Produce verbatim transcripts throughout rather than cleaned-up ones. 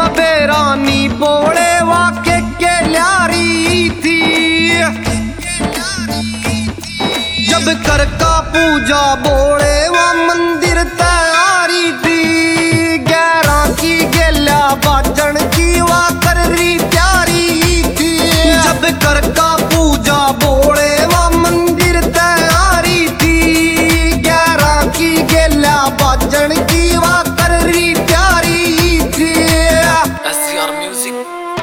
बेरानी बोले वाके के ल्यारी थी। जब कर का पूजा बोले वह मंदिर तैयारी थी। ग्यारह की गेला बाजन की वह कर रही प्यारी थी। जब कर का पूजा बोले वह मंदिर तैयारी थी। ग्यारह की गेला बाजन की वह कर रही प्यारी थी। म्यूजिक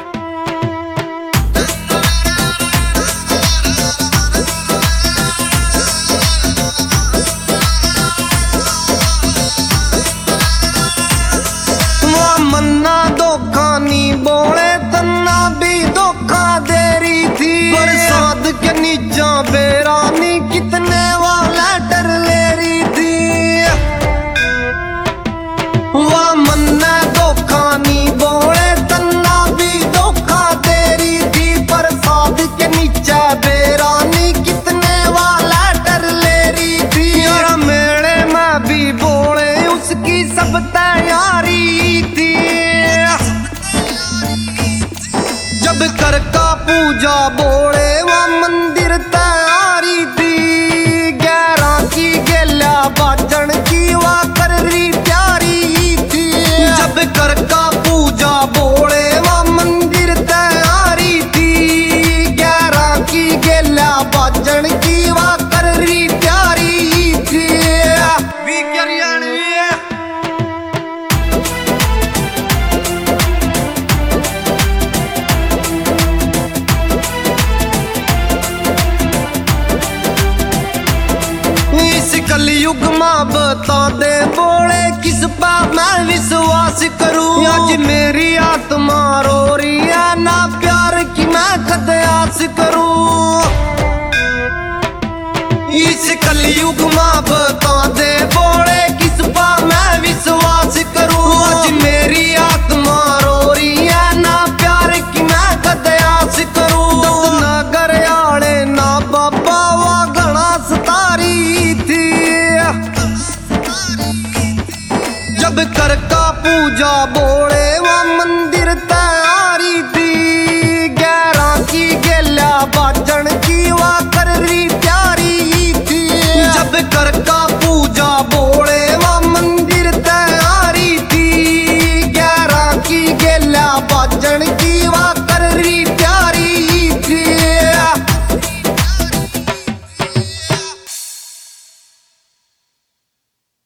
मन्ना धोखा नी बोले तन्ना भी धोखा दे रही थी। बरसात के नीचा बेरानी कितने वाला डर ले रही थी। वह मन्ना धोखा नी बोले तन्ना भी धोखा दे रही थी। बरसात के नीचा बेरानी कितने वाला डर ले रही थी। और मेले में भी बोले उसकी सब तैयारी थी। जब कर का पूजा बोले वह मंदिर तैयारी थी। ग्यारह की गेला बाजन की वह कर रही प्यारी थी। जब कर का पूजा बोले वह मंदिर तैयारी थी। ग्यारह की गेला बाजन की वह कर रही प्यारी थी। वी करियाणवी कलयुग मां बता दे बोले किस पा मैं विश्वास करूं। आज मेरी आत्मा रो रही है ना प्यार की मैं कद आस करूं। इस कलयुग मां बता दे बोले किस पा मैं विश्वास करूं। आज मेरी आत्मा रो रही है ना प्यार की मैं कद आस करूं। ना घर आले ना बाबा वा घना सतारी थी। जब कर का पूजा बोले वह मंदिर तैयारी थी। ग्यारह की गेला बाजन की वह कर रही प्यारी थी। जब कर का पूजा बोले वह मंदिर तैयारी थी। ग्यारह की गेला बाजन